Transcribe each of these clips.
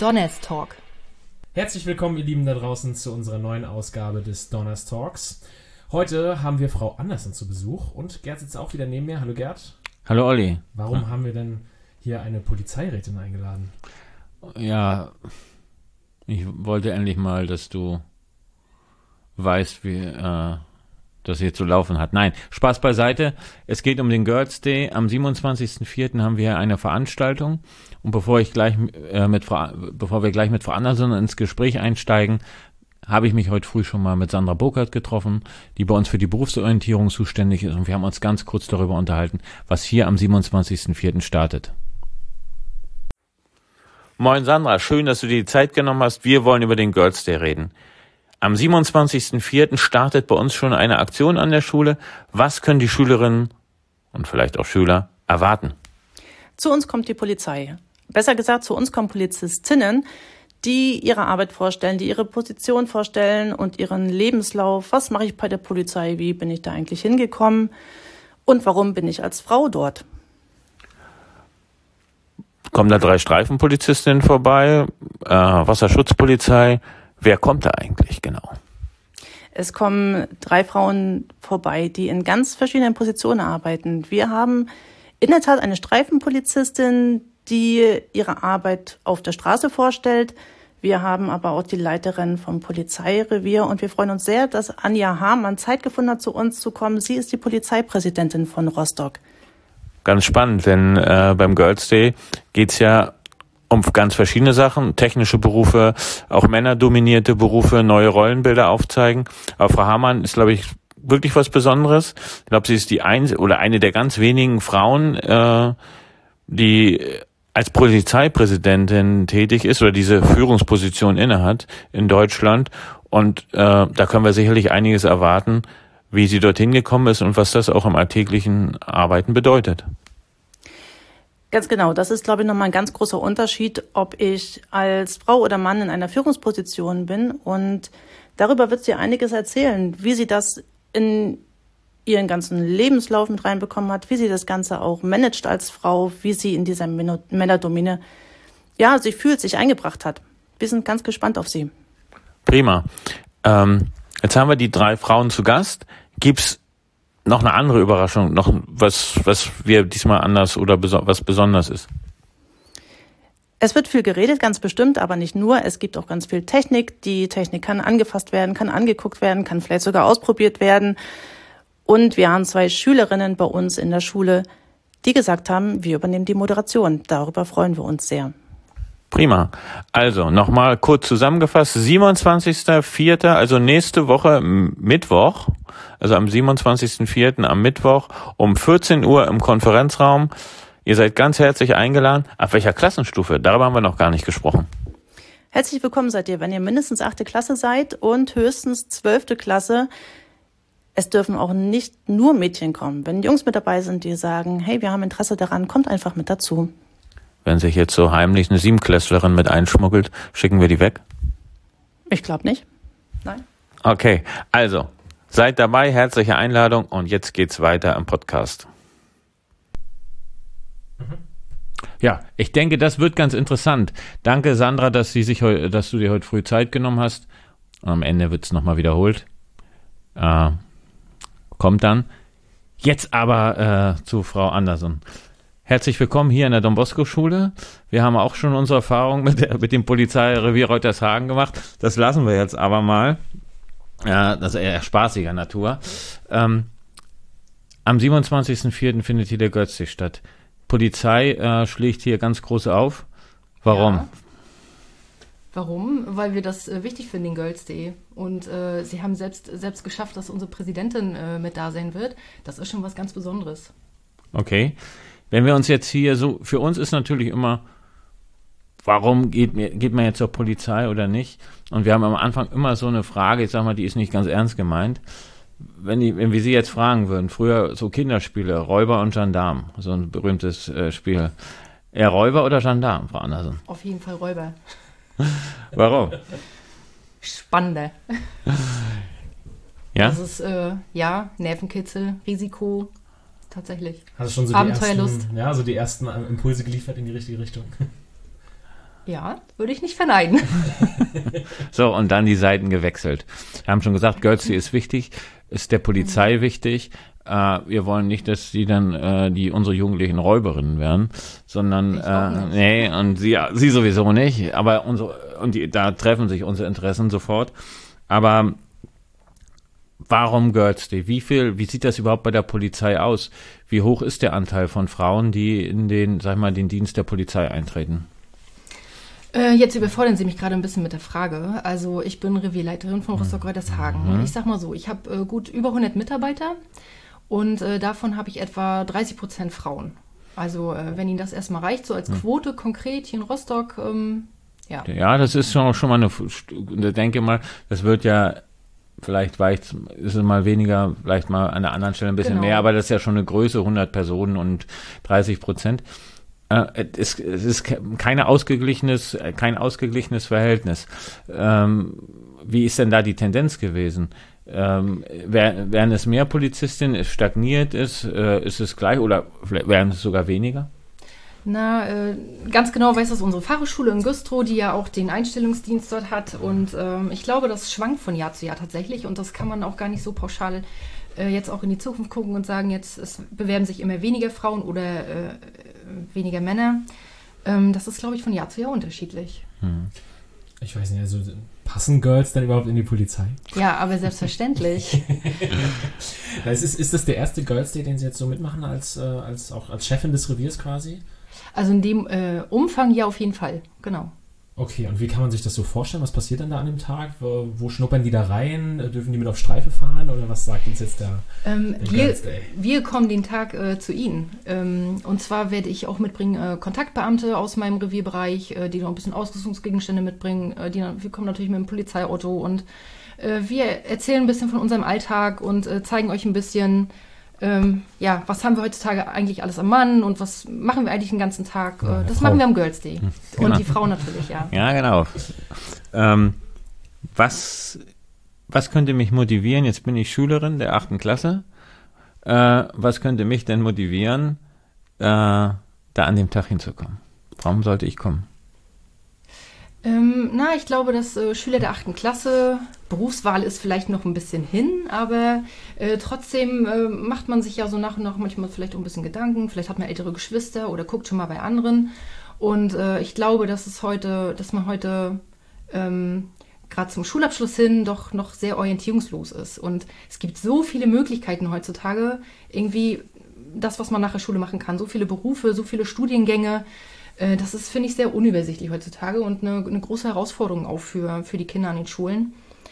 Donners Talk. Herzlich willkommen, ihr Lieben da draußen, zu unserer neuen Ausgabe des Donners Talks. Heute haben wir Frau Andersen zu Besuch und Gerd sitzt auch wieder neben mir. Hallo Gerd. Hallo Olli. Warum haben wir denn hier eine Polizeirätin eingeladen? Ja, ich wollte endlich mal, dass du weißt, wie das hier zu laufen hat. Nein, Spaß beiseite. Es geht um den Girls Day. Am 27.04. haben wir eine Veranstaltung. Und bevor wir gleich mit Frau Andersen ins Gespräch einsteigen, habe ich mich heute früh schon mal mit Sandra Burkhardt getroffen, die bei uns für die Berufsorientierung zuständig ist. Und wir haben uns ganz kurz darüber unterhalten, was hier am 27.04. startet. Moin Sandra, schön, dass du dir die Zeit genommen hast. Wir wollen über den Girls Day reden. Am 27.04. startet bei uns schon eine Aktion an der Schule. Was können die Schülerinnen und vielleicht auch Schüler erwarten? Zu uns kommt die Polizei. Besser gesagt, zu uns kommen Polizistinnen, die ihre Arbeit vorstellen, die ihre Position vorstellen und ihren Lebenslauf. Was mache ich bei der Polizei? Wie bin ich da eigentlich hingekommen? Und warum bin ich als Frau dort? Kommen da 3 Streifenpolizistinnen vorbei, Wasserschutzpolizei. Wer kommt da eigentlich genau? Es kommen 3 Frauen vorbei, die in ganz verschiedenen Positionen arbeiten. Wir haben in der Tat eine Streifenpolizistin, die ihre Arbeit auf der Straße vorstellt. Wir haben aber auch die Leiterin vom Polizeirevier und wir freuen uns sehr, dass Anja Hamann Zeit gefunden hat, zu uns zu kommen. Sie ist die Polizeipräsidentin von Rostock. Ganz spannend, denn beim Girls Day geht's ja um ganz verschiedene Sachen, technische Berufe, auch männerdominierte Berufe, neue Rollenbilder aufzeigen. Aber Frau Hamann ist, glaube ich, wirklich was Besonderes. Ich glaube, sie ist eine der ganz wenigen Frauen, die als Polizeipräsidentin tätig ist oder diese Führungsposition innehat in Deutschland. Und da können wir sicherlich einiges erwarten, wie sie dorthin gekommen ist und was das auch im alltäglichen Arbeiten bedeutet. Ganz genau, das ist, glaube ich, nochmal ein ganz großer Unterschied, ob ich als Frau oder Mann in einer Führungsposition bin. Und darüber wird sie einiges erzählen, wie sie das in ihren ganzen Lebenslauf mit reinbekommen hat, wie sie das Ganze auch managt als Frau, wie sie in dieser Männerdomine, sich fühlt, sich eingebracht hat. Wir sind ganz gespannt auf sie. Prima. Jetzt haben wir die 3 Frauen zu Gast. Gibt's noch eine andere Überraschung, noch was wir diesmal anders oder was besonders ist? Es wird viel geredet, ganz bestimmt, aber nicht nur. Es gibt auch ganz viel Technik. Die Technik kann angefasst werden, kann angeguckt werden, kann vielleicht sogar ausprobiert werden. Und wir haben 2 Schülerinnen bei uns in der Schule, die gesagt haben, wir übernehmen die Moderation. Darüber freuen wir uns sehr. Prima. Also nochmal kurz zusammengefasst, 27.04., also nächste Woche Mittwoch, also am 27.04. am Mittwoch um 14 Uhr im Konferenzraum. Ihr seid ganz herzlich eingeladen. Ab welcher Klassenstufe? Darüber haben wir noch gar nicht gesprochen. Herzlich willkommen seid ihr, wenn ihr mindestens 8. Klasse seid und höchstens 12. Klasse. Es dürfen auch nicht nur Mädchen kommen. Wenn Jungs mit dabei sind, die sagen, hey, wir haben Interesse daran, kommt einfach mit dazu. Wenn sich jetzt so heimlich eine 7-Klässlerin mit einschmuggelt, schicken wir die weg? Ich glaube nicht. Nein. Okay, also seid dabei, herzliche Einladung und jetzt geht's weiter im Podcast. Ja, ich denke, das wird ganz interessant. Danke, Sandra, dass du dir heute früh Zeit genommen hast. Und am Ende wird's nochmal wiederholt. Kommt dann. Jetzt aber zu Frau Andersen. Herzlich willkommen hier in der Don Bosco Schule. Wir haben auch schon unsere Erfahrung mit dem Polizeirevier Reutershagen gemacht. Das lassen wir jetzt aber mal. Das ist eher spaßiger Natur. Am 27.04. findet hier der Girls Day statt. Polizei schlägt hier ganz groß auf. Warum? Ja. Warum? Weil wir das wichtig finden, den Girls Day. Und sie haben selbst geschafft, dass unsere Präsidentin mit da sein wird. Das ist schon was ganz Besonderes. Okay. Wenn wir uns jetzt hier so, für uns ist natürlich immer, warum geht man jetzt zur Polizei oder nicht? Und wir haben am Anfang immer so eine Frage, ich sag mal, die ist nicht ganz ernst gemeint. Wenn wir Sie jetzt fragen würden, früher so Kinderspiele, Räuber und Gendarm, so ein berühmtes Spiel. Eher Räuber oder Gendarm, Frau Andersen? Auf jeden Fall Räuber. Warum? Spannender. Ja? Das ist, Nervenkitzel, Risiko, tatsächlich. Hast du schon so Abenteuerlust. die ersten Impulse geliefert in die richtige Richtung? Ja, würde ich nicht verneinen. So, und dann die Seiten gewechselt. Wir haben schon gesagt, Girls Day ist wichtig, ist der Polizei wichtig. Wir wollen nicht, dass sie dann unsere jugendlichen Räuberinnen werden, sondern nee, und sie sowieso nicht. Aber da treffen sich unsere Interessen sofort. Aber warum Girls Day? Wie sieht das überhaupt bei der Polizei aus? Wie hoch ist der Anteil von Frauen, die in den Dienst der Polizei eintreten? Jetzt überfordern Sie mich gerade ein bisschen mit der Frage. Also ich bin Revierleiterin von Rostock-Reutershagen. Ich sag mal so, ich habe gut über 100 Mitarbeiter und davon habe ich etwa 30% Frauen. Also wenn Ihnen das erstmal reicht, so als Quote konkret hier in Rostock, ja. Ja, das ist schon mal ich denke mal, das wird ja, vielleicht ist es mal weniger, vielleicht mal an der anderen Stelle ein bisschen mehr, aber das ist ja schon eine Größe, 100 Personen und 30%. Es ist kein ausgeglichenes Verhältnis. Wie ist denn da die Tendenz gewesen? Werden es mehr Polizistinnen, es stagniert ist es gleich oder werden es sogar weniger? Ganz genau weiß das unsere Fachhochschule in Güstrow, die ja auch den Einstellungsdienst dort hat. Und ich glaube, das schwankt von Jahr zu Jahr tatsächlich. Und das kann man auch gar nicht so pauschal jetzt auch in die Zukunft gucken und sagen, es bewerben sich immer weniger Frauen oder weniger Männer. Das ist, glaube ich, von Jahr zu Jahr unterschiedlich. Ich weiß nicht, also passen Girls dann überhaupt in die Polizei? Ja, aber selbstverständlich. Ist das der erste Girls Day, den Sie jetzt so mitmachen als Chefin des Reviers quasi? Also in dem Umfang ja auf jeden Fall, genau. Okay, und wie kann man sich das so vorstellen? Was passiert dann da an dem Tag? Wo schnuppern die da rein? Dürfen die mit auf Streife fahren? Oder was sagt uns jetzt der Girls Day? Wir kommen den Tag zu Ihnen. Und zwar werde ich auch mitbringen Kontaktbeamte aus meinem Revierbereich, die noch ein bisschen Ausrüstungsgegenstände mitbringen. Wir kommen natürlich mit dem Polizeiauto und wir erzählen ein bisschen von unserem Alltag und zeigen euch ein bisschen, was haben wir heutzutage eigentlich alles am Mann und was machen wir eigentlich den ganzen Tag? Das machen wir am Girls Day. Genau. Und die Frauen natürlich, ja. Ja, genau. Was könnte mich motivieren? Jetzt bin ich Schülerin der 8. Klasse. Was könnte mich denn motivieren, da an dem Tag hinzukommen? Warum sollte ich kommen? Ich glaube, dass Schüler der 8. Klasse, Berufswahl ist vielleicht noch ein bisschen hin, aber trotzdem macht man sich ja so nach und nach manchmal vielleicht auch ein bisschen Gedanken. Vielleicht hat man ältere Geschwister oder guckt schon mal bei anderen. Und ich glaube, dass man heute gerade zum Schulabschluss hin doch noch sehr orientierungslos ist. Und es gibt so viele Möglichkeiten heutzutage, irgendwie das, was man nach der Schule machen kann. So viele Berufe, so viele Studiengänge. Das ist, finde ich, sehr unübersichtlich heutzutage und eine große Herausforderung auch für die Kinder an den Schulen.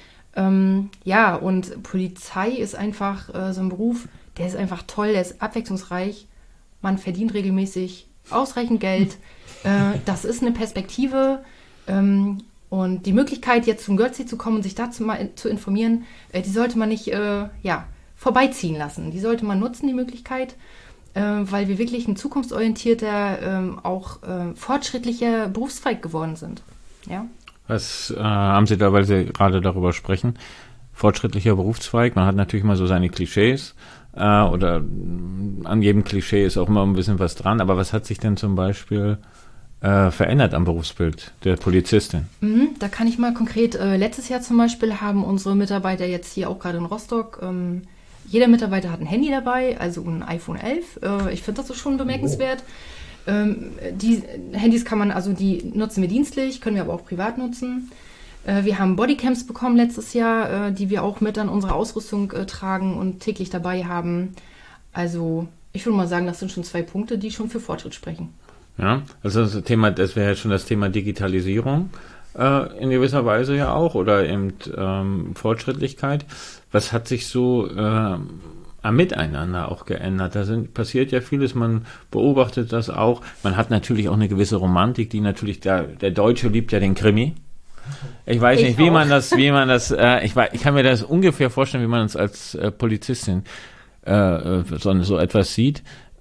Und Polizei ist einfach so ein Beruf, der ist einfach toll, der ist abwechslungsreich. Man verdient regelmäßig ausreichend Geld. Das ist eine Perspektive. Und die Möglichkeit, jetzt zum Girls Day zu kommen und sich dazu mal zu informieren, die sollte man nicht vorbeiziehen lassen. Die sollte man nutzen, die Möglichkeit, weil wir wirklich ein zukunftsorientierter, auch fortschrittlicher Berufszweig geworden sind. Ja? Was haben Sie da, weil Sie gerade darüber sprechen? Fortschrittlicher Berufszweig, man hat natürlich mal so seine Klischees oder an jedem Klischee ist auch immer ein bisschen was dran, aber was hat sich denn zum Beispiel verändert am Berufsbild der Polizistin? Da kann ich mal konkret, letztes Jahr zum Beispiel haben unsere Mitarbeiter jetzt hier auch gerade in Rostock, jeder Mitarbeiter hat ein Handy dabei, also ein iPhone 11. Ich finde das schon bemerkenswert. Die Handys die nutzen wir dienstlich, können wir aber auch privat nutzen. Wir haben Bodycams bekommen letztes Jahr, die wir auch mit an unserer Ausrüstung tragen und täglich dabei haben. Also ich würde mal sagen, das sind schon 2 Punkte, die schon für Fortschritt sprechen. Ja, also das wäre ja schon das Thema Digitalisierung in gewisser Weise ja auch oder eben Fortschrittlichkeit. Was hat sich so am Miteinander auch geändert? Passiert ja vieles, man beobachtet das auch. Man hat natürlich auch eine gewisse Romantik, die natürlich, der Deutsche liebt ja den Krimi. Ich weiß nicht, wie man das, ich kann mir das ungefähr vorstellen, wie man es als Polizistin so etwas sieht.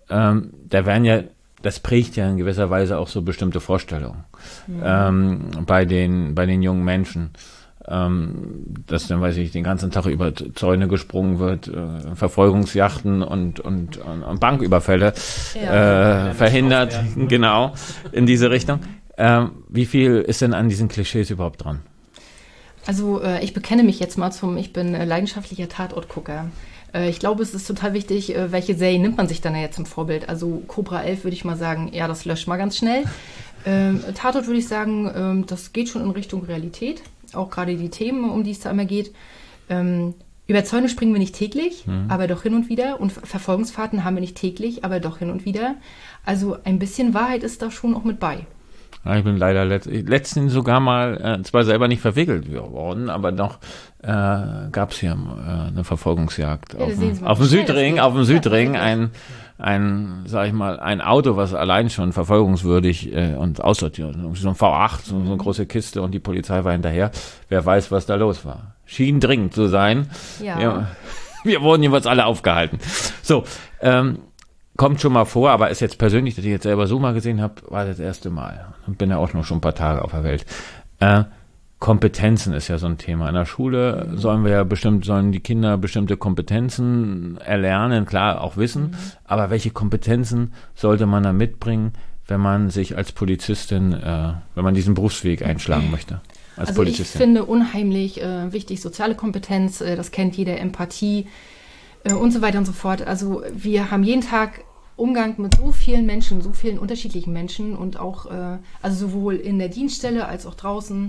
Das prägt ja in gewisser Weise auch so bestimmte Vorstellungen bei den jungen Menschen. Dass dann, weiß ich, den ganzen Tag über Zäune gesprungen wird, Verfolgungsjachten und Banküberfälle verhindert, genau, in diese Richtung. Wie viel ist denn an diesen Klischees überhaupt dran? Also ich bekenne mich jetzt mal ich bin leidenschaftlicher Tatortgucker. Ich glaube, es ist total wichtig, welche Serie nimmt man sich dann jetzt zum Vorbild. Also Cobra 11 würde ich mal sagen, ja, das löscht mal ganz schnell. Tatort würde ich sagen, das geht schon in Richtung Realität. Auch gerade die Themen, um die es da immer geht. Über Zäune springen wir nicht täglich, aber doch hin und wieder. Und Verfolgungsfahrten haben wir nicht täglich, aber doch hin und wieder. Also ein bisschen Wahrheit ist da schon auch mit bei. Ja, ich bin leider letztens sogar mal, zwar selber nicht verwickelt worden, aber doch gab es hier eine Verfolgungsjagd auf dem Südring, sag ich mal, ein Auto, was allein schon verfolgungswürdig und aussortiert, so ein V8, so eine große Kiste und die Polizei war hinterher. Wer weiß, was da los war. Schien dringend zu sein. Ja. Wir wurden jeweils alle aufgehalten. So, kommt schon mal vor, aber ist jetzt persönlich, dass ich jetzt selber so mal gesehen habe, war das erste Mal. Und bin ja auch noch schon ein paar Tage auf der Welt. Kompetenzen ist ja so ein Thema. In der Schule sollen die Kinder bestimmte Kompetenzen erlernen, klar, auch wissen. Aber welche Kompetenzen sollte man da mitbringen, wenn man sich als Polizistin, wenn man diesen Berufsweg einschlagen möchte? Als Also Polizistin. ich finde unheimlich wichtig soziale Kompetenz, das kennt jeder, Empathie und so weiter und so fort. Also wir haben jeden Tag Umgang mit so vielen Menschen, so vielen unterschiedlichen Menschen und auch, also sowohl in der Dienststelle als auch draußen.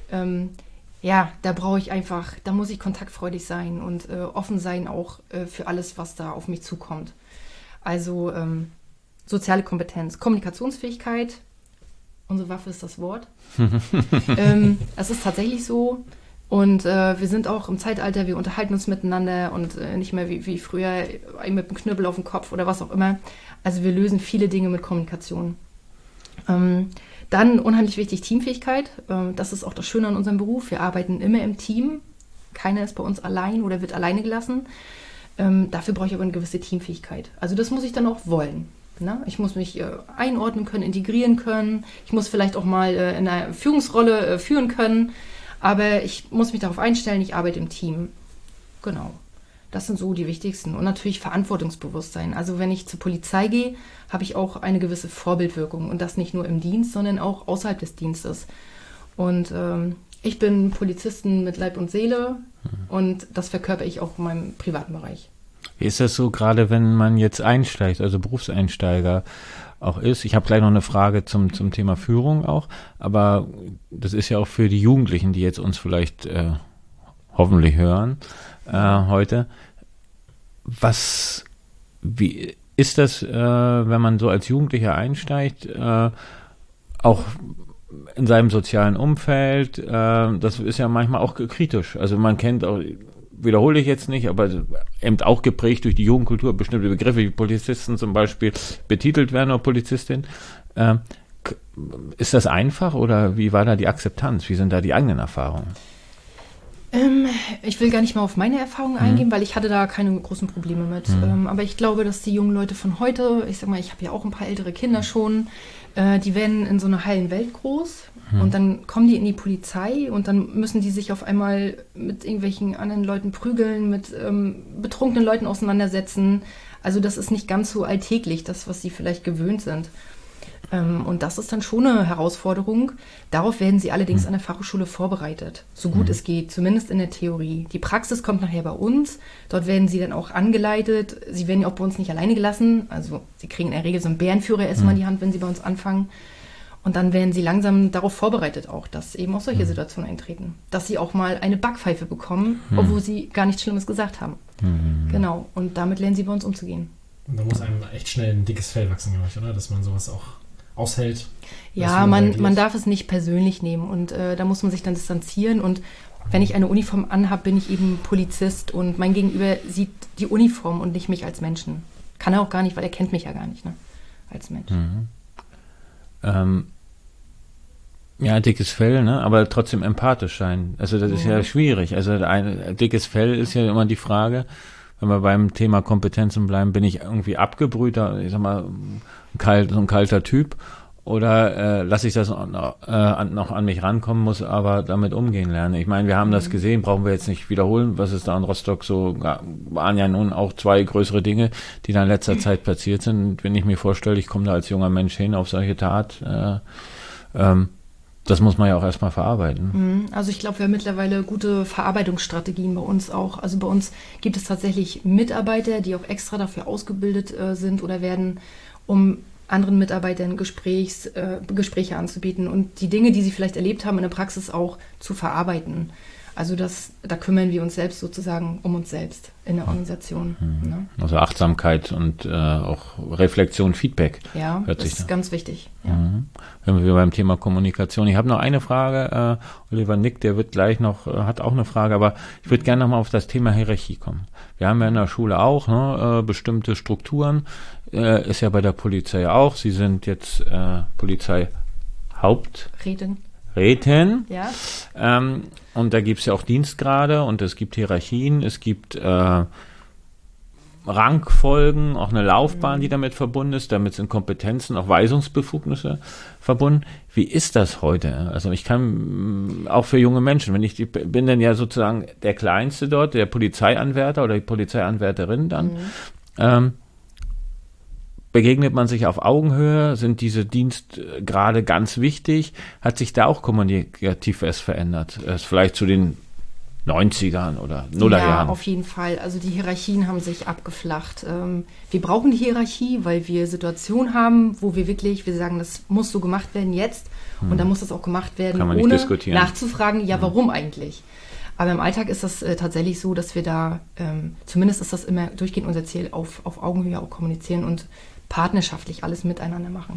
Da muss ich kontaktfreudig sein und offen sein auch für alles, was da auf mich zukommt. Also soziale Kompetenz, Kommunikationsfähigkeit, unsere Waffe ist das Wort. Das ist tatsächlich so. Und wir sind auch im Zeitalter, wir unterhalten uns miteinander und nicht mehr wie früher mit dem Knüppel auf dem Kopf oder was auch immer. Also wir lösen viele Dinge mit Kommunikation. Dann unheimlich wichtig Teamfähigkeit. Das ist auch das Schöne an unserem Beruf. Wir arbeiten immer im Team. Keiner ist bei uns allein oder wird alleine gelassen. Dafür brauche ich aber eine gewisse Teamfähigkeit. Also das muss ich dann auch wollen. Ne? Ich muss mich einordnen können, integrieren können. Ich muss vielleicht auch mal in einer Führungsrolle führen können. Aber ich muss mich darauf einstellen, ich arbeite im Team. Genau. Das sind so die wichtigsten. Und natürlich Verantwortungsbewusstsein. Also wenn ich zur Polizei gehe, habe ich auch eine gewisse Vorbildwirkung. Und das nicht nur im Dienst, sondern auch außerhalb des Dienstes. Und ich bin Polizistin mit Leib und Seele. Und das verkörper ich auch in meinem privaten Bereich. Wie ist das so, gerade wenn man jetzt einsteigt, also Berufseinsteiger auch ist? Ich habe gleich noch eine Frage zum Thema Führung auch, aber das ist ja auch für die Jugendlichen, die jetzt uns vielleicht hoffentlich hören heute. Wie ist das, wenn man so als Jugendlicher einsteigt, auch in seinem sozialen Umfeld? Das ist ja manchmal auch kritisch. Also man kennt auch, wiederhole ich jetzt nicht, aber eben auch geprägt durch die Jugendkultur, bestimmte Begriffe wie Polizisten zum Beispiel betitelt werden oder Polizistin. Ist das einfach oder wie war da die Akzeptanz? Wie sind da die eigenen Erfahrungen? Ich will gar nicht mal auf meine Erfahrungen eingehen, weil ich hatte da keine großen Probleme mit. Aber ich glaube, dass die jungen Leute von heute, ich sag mal, ich habe ja auch ein paar ältere Kinder schon, die werden in so einer heilen Welt groß und dann kommen die in die Polizei und dann müssen die sich auf einmal mit irgendwelchen anderen Leuten prügeln, mit betrunkenen Leuten auseinandersetzen. Also das ist nicht ganz so alltäglich, das, was sie vielleicht gewöhnt sind. Und das ist dann schon eine Herausforderung. Darauf werden sie allerdings an der Fachhochschule vorbereitet, so gut es geht, zumindest in der Theorie. Die Praxis kommt nachher bei uns. Dort werden sie dann auch angeleitet. Sie werden ja auch bei uns nicht alleine gelassen. Also sie kriegen in der Regel so einen Bärenführer erstmal in die Hand, wenn sie bei uns anfangen. Und dann werden sie langsam darauf vorbereitet auch, dass eben auch solche Situationen eintreten. Dass sie auch mal eine Backpfeife bekommen, obwohl sie gar nichts Schlimmes gesagt haben. Genau. Und damit lernen sie bei uns umzugehen. Und da muss einem echt schnell ein dickes Fell wachsen, glaube ich, oder? Dass man sowas auch aushält. Ja, man darf es nicht persönlich nehmen und da muss man sich dann distanzieren und wenn ich eine Uniform anhabe, bin ich eben Polizist und mein Gegenüber sieht die Uniform und nicht mich als Menschen. Kann er auch gar nicht, weil er kennt mich ja gar nicht, ne? Als Mensch. Ja, dickes Fell, ne? Aber trotzdem empathisch sein. Also das ist ja schwierig. Also ein dickes Fell ist ja immer die Frage, wenn wir beim Thema Kompetenzen bleiben, bin ich irgendwie abgebrühter, ich sag mal, so ein kalter Typ oder lasse ich das noch an mich rankommen, muss aber damit umgehen lernen. Ich meine, wir haben das gesehen, brauchen wir jetzt nicht wiederholen, was es da in Rostock so, waren ja nun auch 2 größere Dinge, die da in letzter Zeit passiert sind. Wenn ich mir vorstelle, ich komme da als junger Mensch hin auf solche Tat, Das muss man ja auch erstmal verarbeiten. Also ich glaube, wir haben mittlerweile gute Verarbeitungsstrategien bei uns auch. Also bei uns gibt es tatsächlich Mitarbeiter, die auch extra dafür ausgebildet sind oder werden, um anderen Mitarbeitern Gespräche anzubieten und die Dinge, die sie vielleicht erlebt haben, in der Praxis auch zu verarbeiten. Also da kümmern wir uns selbst sozusagen um uns selbst in der Organisation. Ne? Also Achtsamkeit und auch Reflexion, Feedback. Ja, das ist ganz wichtig. Ja. Wenn wir beim Thema Kommunikation. Ich habe noch eine Frage. Oliver nickt, der wird gleich noch, hat auch eine Frage, aber ich würde gerne nochmal auf das Thema Hierarchie kommen. Wir haben ja in der Schule auch bestimmte Strukturen. Ist ja bei der Polizei auch. Sie sind jetzt Rätin. Ja. Und da gibt es ja auch Dienstgrade und es gibt Hierarchien, es gibt Rangfolgen, auch eine Laufbahn, die damit verbunden ist. Damit sind Kompetenzen, auch Weisungsbefugnisse verbunden. Wie ist das heute? Also ich kann auch für junge Menschen, bin dann ja sozusagen der Kleinste dort, der Polizeianwärter oder die Polizeianwärterin dann. Begegnet man sich auf Augenhöhe? Sind diese Dienstgrade ganz wichtig? Hat sich da auch kommunikativ was verändert? Vielleicht zu den 90ern oder Nullerjahren? Ja, auf jeden Fall. Also die Hierarchien haben sich abgeflacht. Wir brauchen die Hierarchie, weil wir Situationen haben, wo wir sagen, das muss so gemacht werden jetzt und dann muss das auch gemacht werden, ohne nachzufragen, warum eigentlich? Aber im Alltag ist das tatsächlich so, dass wir da, zumindest ist das immer durchgehend unser Ziel, auf Augenhöhe auch kommunizieren und partnerschaftlich alles miteinander machen.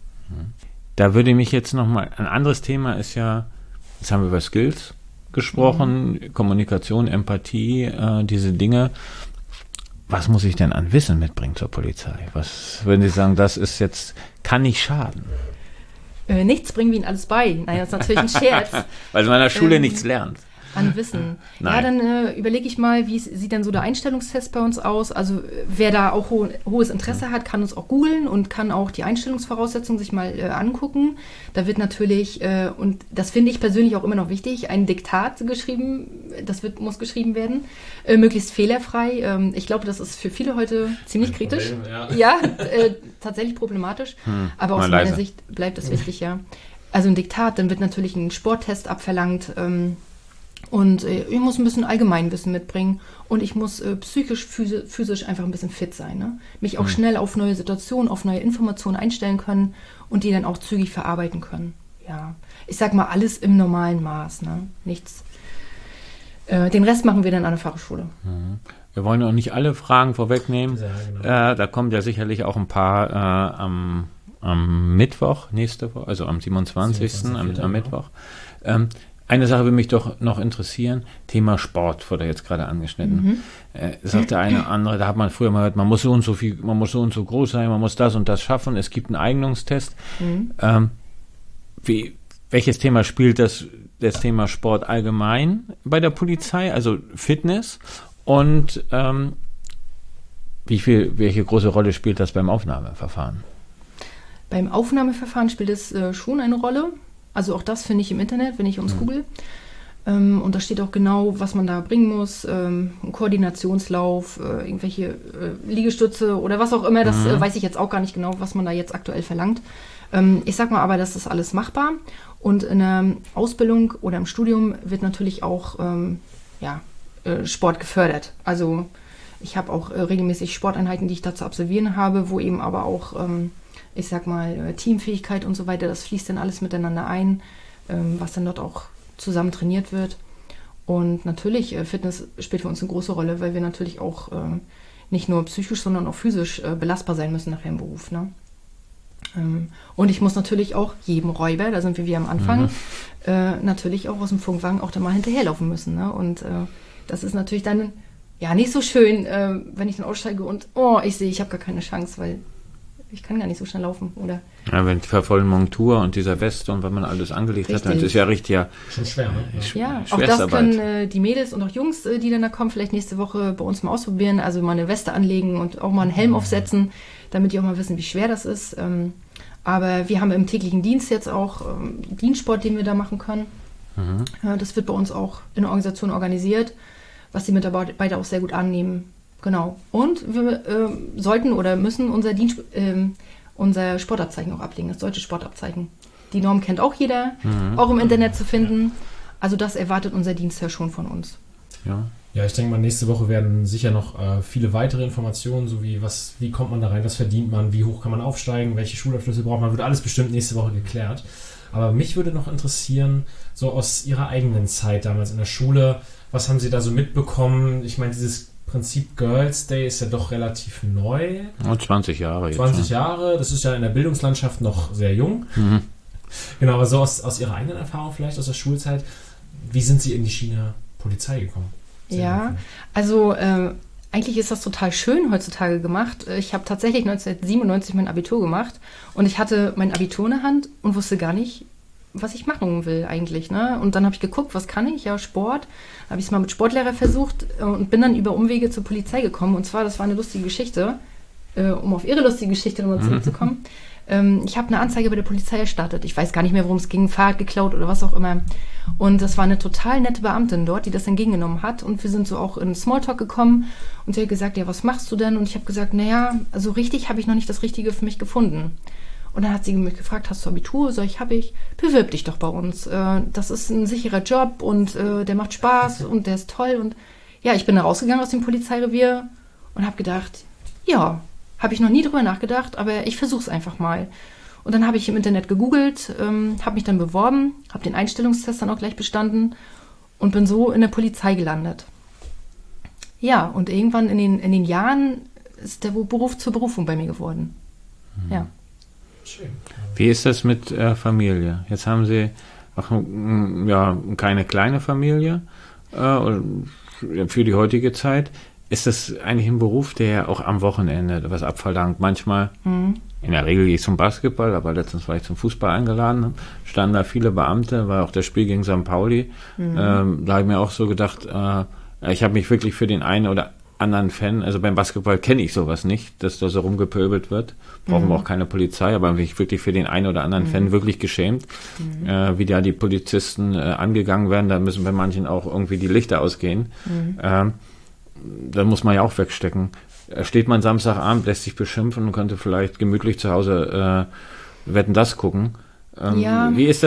Da würde mich jetzt nochmal, ein anderes Thema ist ja, jetzt haben wir über Skills gesprochen, Kommunikation, Empathie, diese Dinge. Was muss ich denn an Wissen mitbringen zur Polizei? Was würden Sie sagen, kann nicht schaden? Nichts bringen wir Ihnen alles bei. Naja, das ist natürlich ein Scherz. Weil man in der Schule nichts lernt. An Wissen. Nein. Ja, dann überlege ich mal, wie sieht denn so der Einstellungstest bei uns aus? Also wer da auch hohes Interesse hat, kann uns auch googeln und kann auch die Einstellungsvoraussetzungen sich mal angucken. Da wird natürlich, und das finde ich persönlich auch immer noch wichtig, ein Diktat geschrieben, muss geschrieben werden, möglichst fehlerfrei. Ich glaube, das ist für viele heute ziemlich kritisch. Ja, tatsächlich problematisch. Aber aus meiner Sicht bleibt es wichtig, ja. Also ein Diktat, dann wird natürlich ein Sporttest abverlangt, und ich muss ein bisschen Allgemeinwissen mitbringen und ich muss psychisch, physisch einfach ein bisschen fit sein. Ne? Mich auch schnell auf neue Situationen, auf neue Informationen einstellen können und die dann auch zügig verarbeiten können. Ja, ich sag mal, alles im normalen Maß. Ne? Nichts. Den Rest machen wir dann an der Fachhochschule. Wir wollen auch nicht alle Fragen vorwegnehmen. Ja, genau. Da kommt ja sicherlich auch ein paar am Mittwoch, nächste Woche, also am 27. am Mittwoch. Eine Sache würde mich doch noch interessieren, Thema Sport wurde jetzt gerade angeschnitten. Sagt der eine oder andere, da hat man früher mal gehört, man muss so und so viel, man muss so und so groß sein, man muss das und das schaffen, es gibt einen Eignungstest. Welches Thema spielt das Thema Sport allgemein bei der Polizei, also Fitness? Und welche große Rolle spielt das beim Aufnahmeverfahren? Beim Aufnahmeverfahren spielt es schon eine Rolle. Also auch das finde ich im Internet, wenn ich uns google. Und da steht auch genau, was man da bringen muss. Ein Koordinationslauf, irgendwelche Liegestütze oder was auch immer. Das weiß ich jetzt auch gar nicht genau, was man da jetzt aktuell verlangt. Ich sag mal aber, das ist alles machbar. Und in der Ausbildung oder im Studium wird natürlich auch Sport gefördert. Also ich habe auch regelmäßig Sporteinheiten, die ich da zu absolvieren habe, wo eben aber auch ich sag mal, Teamfähigkeit und so weiter, das fließt dann alles miteinander ein, was dann dort auch zusammen trainiert wird. Und natürlich, Fitness spielt für uns eine große Rolle, weil wir natürlich auch nicht nur psychisch, sondern auch physisch belastbar sein müssen nachher im Beruf. Ne? Und ich muss natürlich auch jedem Räuber, da sind wir wie am Anfang, natürlich auch aus dem Funkwagen auch da mal hinterherlaufen müssen. Ne? Und das ist natürlich dann nicht so schön, wenn ich dann aussteige und ich sehe, ich habe gar keine Chance, weil ich kann gar nicht so schnell laufen, oder? Ja, wenn die vollen Montur und dieser Weste und wenn man alles angelegt hat, dann ist ja richtig schon schwer, ne? Ja, auch das können die Mädels und auch Jungs, die dann da kommen, vielleicht nächste Woche bei uns mal ausprobieren, also mal eine Weste anlegen und auch mal einen Helm aufsetzen, damit die auch mal wissen, wie schwer das ist. Aber wir haben im täglichen Dienst jetzt auch Dienstsport, den wir da machen können. Das wird bei uns auch in der Organisation organisiert, was die Mitarbeiter auch sehr gut annehmen. Genau. Und wir sollten oder müssen unser Sportabzeichen auch ablegen, das deutsche Sportabzeichen. Die Norm kennt auch jeder, auch im Internet zu finden. Also das erwartet unser Dienst ja schon von uns. Ja, ich denke mal, nächste Woche werden sicher noch viele weitere Informationen, so wie wie kommt man da rein, was verdient man, wie hoch kann man aufsteigen, welche Schulabschlüsse braucht man, wird alles bestimmt nächste Woche geklärt. Aber mich würde noch interessieren, so aus Ihrer eigenen Zeit damals in der Schule, was haben Sie da so mitbekommen? Ich meine, dieses Prinzip Girls Day ist ja doch relativ neu. 20 Jahre jetzt. 20 Jahre, das ist ja in der Bildungslandschaft noch sehr jung. Genau, aber so aus Ihrer eigenen Erfahrung vielleicht, aus der Schulzeit, wie sind Sie in die Schiene Polizei gekommen? Also eigentlich ist das total schön heutzutage gemacht. Ich habe tatsächlich 1997 mein Abitur gemacht und ich hatte mein Abitur in der Hand und wusste gar nicht, was ich machen will eigentlich. Ne? Und dann habe ich geguckt, was kann ich? Ja, Sport. Habe ich es mal mit Sportlehrer versucht und bin dann über Umwege zur Polizei gekommen. Und zwar, das war eine lustige Geschichte, um auf Ihre lustige Geschichte nochmal zurückzukommen. Ich habe eine Anzeige bei der Polizei erstattet. Ich weiß gar nicht mehr, worum es ging, Fahrrad geklaut oder was auch immer. Und das war eine total nette Beamtin dort, die das entgegengenommen hat. Und wir sind so auch in Smalltalk gekommen. Und sie hat gesagt, ja, was machst du denn? Und ich habe gesagt, naja, also richtig habe ich noch nicht das Richtige für mich gefunden. Und dann hat sie mich gefragt, hast du Abitur? Sag ich, habe ich. Bewirb dich doch bei uns. Das ist ein sicherer Job und der macht Spaß und der ist toll. Und ja, ich bin da rausgegangen aus dem Polizeirevier und habe gedacht, ja, habe ich noch nie drüber nachgedacht, aber ich versuche es einfach mal. Und dann habe ich im Internet gegoogelt, habe mich dann beworben, habe den Einstellungstest dann auch gleich bestanden und bin so in der Polizei gelandet. Ja, und irgendwann in den Jahren ist der Beruf zur Berufung bei mir geworden. Ja. Schön. Wie ist das mit Familie? Jetzt haben Sie auch keine kleine Familie für die heutige Zeit. Ist das eigentlich ein Beruf, der auch am Wochenende was abverlangt? Manchmal, in der Regel gehe ich zum Basketball, aber letztens war ich zum Fußball eingeladen, standen da viele Beamte, war auch das Spiel gegen St. Pauli. Da habe ich mir auch so gedacht, ich habe mich wirklich für den einen oder anderen Fan, also beim Basketball kenne ich sowas nicht, dass da so rumgepöbelt wird. Brauchen wir auch keine Polizei, aber mich wirklich für den einen oder anderen Fan wirklich geschämt, wie da die Polizisten angegangen werden. Da müssen bei manchen auch irgendwie die Lichter ausgehen. Da muss man ja auch wegstecken. Steht man Samstagabend, lässt sich beschimpfen und könnte vielleicht gemütlich zu Hause Wetten, das gucken. Wie ist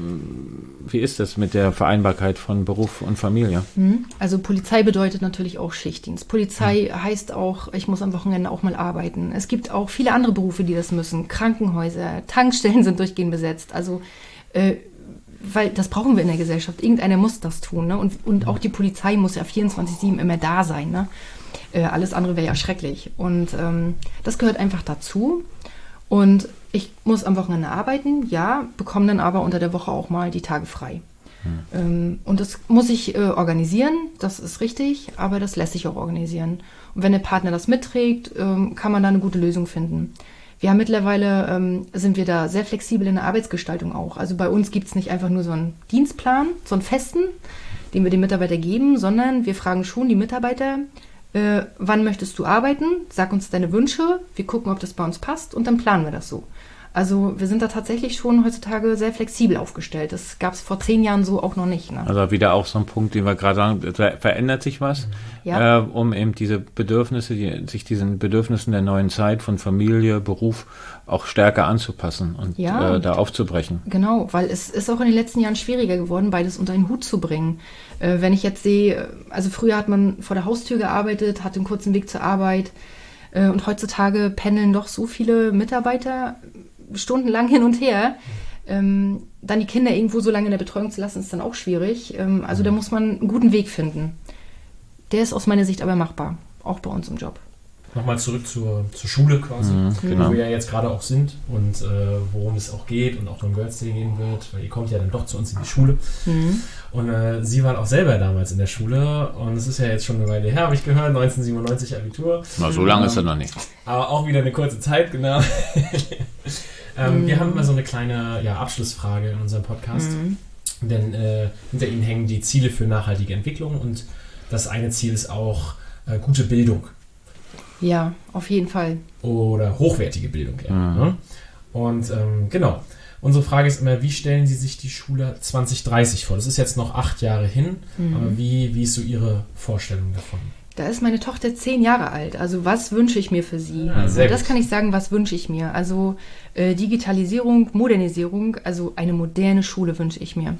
das mit der Vereinbarkeit von Beruf und Familie? Also Polizei bedeutet natürlich auch Schichtdienst. Polizei heißt auch, ich muss am Wochenende auch mal arbeiten. Es gibt auch viele andere Berufe, die das müssen. Krankenhäuser, Tankstellen sind durchgehend besetzt. Also weil das brauchen wir in der Gesellschaft. Irgendeiner muss das tun. Ne? Und auch die Polizei muss ja 24/7 immer da sein. Ne? Alles andere wäre ja schrecklich. Und das gehört einfach dazu. Und ich muss am Wochenende arbeiten, ja, bekomme dann aber unter der Woche auch mal die Tage frei. Und das muss ich organisieren, das ist richtig, aber das lässt sich auch organisieren. Und wenn der Partner das mitträgt, kann man da eine gute Lösung finden. Wir haben mittlerweile, sind wir da sehr flexibel in der Arbeitsgestaltung auch. Also bei uns gibt es nicht einfach nur so einen Dienstplan, so einen festen, den wir den Mitarbeiter geben, sondern wir fragen schon die Mitarbeiter, wann möchtest du arbeiten? Sag uns deine Wünsche, wir gucken, ob das bei uns passt und dann planen wir das so. Also wir sind da tatsächlich schon heutzutage sehr flexibel aufgestellt. Das gab es vor 10 Jahren so auch noch nicht. Ne? Also wieder auch so ein Punkt, den wir gerade sagen, verändert sich was, um eben diese Bedürfnisse, sich diesen Bedürfnissen der neuen Zeit von Familie, Beruf auch stärker anzupassen und da aufzubrechen. Genau, weil es ist auch in den letzten Jahren schwieriger geworden, beides unter einen Hut zu bringen. Wenn ich jetzt sehe, also früher hat man vor der Haustür gearbeitet, hatte einen kurzen Weg zur Arbeit und heutzutage pendeln doch so viele Mitarbeiter stundenlang hin und her. Dann die Kinder irgendwo so lange in der Betreuung zu lassen, ist dann auch schwierig. Also da muss man einen guten Weg finden. Der ist aus meiner Sicht aber machbar, auch bei uns im Job. Nochmal zurück zur Schule quasi, genau. Wo wir ja jetzt gerade auch sind und worum es auch geht und auch beim Girls Day gehen wird, weil ihr kommt ja dann doch zu uns in die Schule. Und Sie waren auch selber damals in der Schule und es ist ja jetzt schon eine Weile her, habe ich gehört, 1997 Abitur. Na, so lange ist er noch nicht. Aber auch wieder eine kurze Zeit, genau. Wir haben immer so eine kleine Abschlussfrage in unserem Podcast, denn hinter Ihnen hängen die Ziele für nachhaltige Entwicklung und das eine Ziel ist auch gute Bildung. Ja, auf jeden Fall. Oder hochwertige Bildung, Ne? Und genau, unsere Frage ist immer, wie stellen Sie sich die Schule 2030 vor? Das ist jetzt noch 8 Jahre hin, aber wie ist so Ihre Vorstellung davon? Da ist meine Tochter 10 Jahre alt. Also was wünsche ich mir für sie? Ja, sehr das gut. kann ich sagen, was wünsche ich mir. Also Digitalisierung, Modernisierung, also eine moderne Schule wünsche ich mir.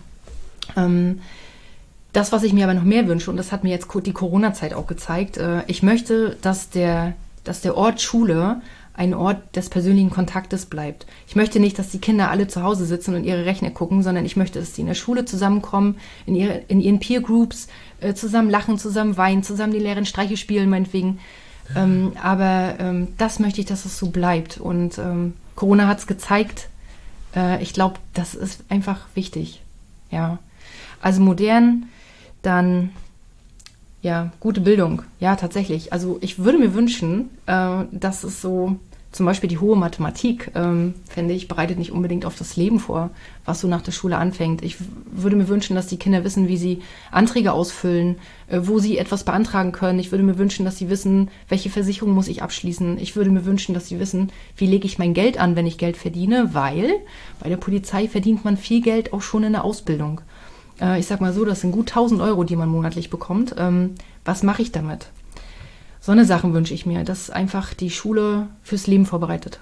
Das, was ich mir aber noch mehr wünsche, und das hat mir jetzt die Corona-Zeit auch gezeigt, ich möchte, dass der Ort Schule ein Ort des persönlichen Kontaktes bleibt. Ich möchte nicht, dass die Kinder alle zu Hause sitzen und ihre Rechner gucken, sondern ich möchte, dass sie in der Schule zusammenkommen, in ihren Peer-Groups, zusammen lachen, zusammen weinen, zusammen die Lehrerin Streiche spielen, meinetwegen. Aber das möchte ich, dass es so bleibt. Und Corona hat es gezeigt. Ich glaube, das ist einfach wichtig. Ja. Also modern, dann ja, gute Bildung. Ja, tatsächlich. Also ich würde mir wünschen, dass es so, zum Beispiel die hohe Mathematik, finde ich, bereitet nicht unbedingt auf das Leben vor, was so nach der Schule anfängt. Ich würde mir wünschen, dass die Kinder wissen, wie sie Anträge ausfüllen, wo sie etwas beantragen können. Ich würde mir wünschen, dass sie wissen, welche Versicherung muss ich abschließen. Ich würde mir wünschen, dass sie wissen, wie lege ich mein Geld an, wenn ich Geld verdiene, weil bei der Polizei verdient man viel Geld auch schon in der Ausbildung. Ich sag mal so, das sind gut 1.000 Euro, die man monatlich bekommt. Was mache ich damit? So eine Sachen wünsche ich mir, dass einfach die Schule aufs Leben vorbereitet.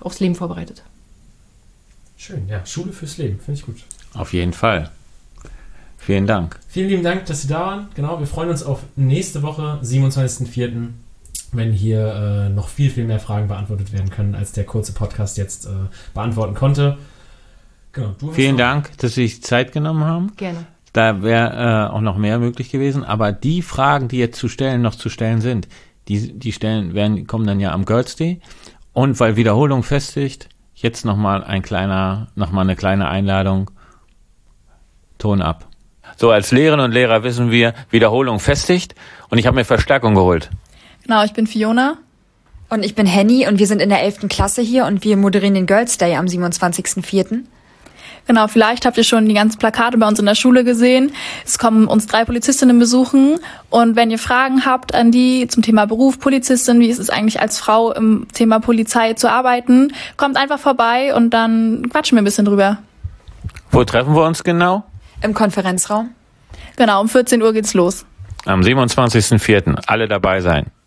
Schön, ja, Schule fürs Leben, finde ich gut. Auf jeden Fall. Vielen Dank. Vielen lieben Dank, dass Sie da waren. Genau, wir freuen uns auf nächste Woche, 27.04., wenn hier noch viel, viel mehr Fragen beantwortet werden können, als der kurze Podcast jetzt beantworten konnte. Genau, Vielen Dank, dass Sie sich Zeit genommen haben. Gerne. Da wäre auch noch mehr möglich gewesen, aber die Fragen, die jetzt noch zu stellen sind, die kommen dann ja am Girls Day. Und weil Wiederholung festigt, jetzt nochmal eine kleine Einladung. Ton ab. So, als Lehrerinnen und Lehrer wissen wir, Wiederholung festigt, und ich habe mir Verstärkung geholt. Genau, ich bin Fiona. Und ich bin Henny und wir sind in der 11. Klasse hier und wir moderieren den Girls Day am 27.04. Genau, vielleicht habt ihr schon die ganzen Plakate bei uns in der Schule gesehen. Es kommen uns 3 Polizistinnen besuchen. Und wenn ihr Fragen habt an die zum Thema Beruf, Polizistin, wie ist es eigentlich als Frau im Thema Polizei zu arbeiten, kommt einfach vorbei und dann quatschen wir ein bisschen drüber. Wo treffen wir uns genau? Im Konferenzraum. Genau, um 14 Uhr geht's los. Am 27.04. Alle dabei sein.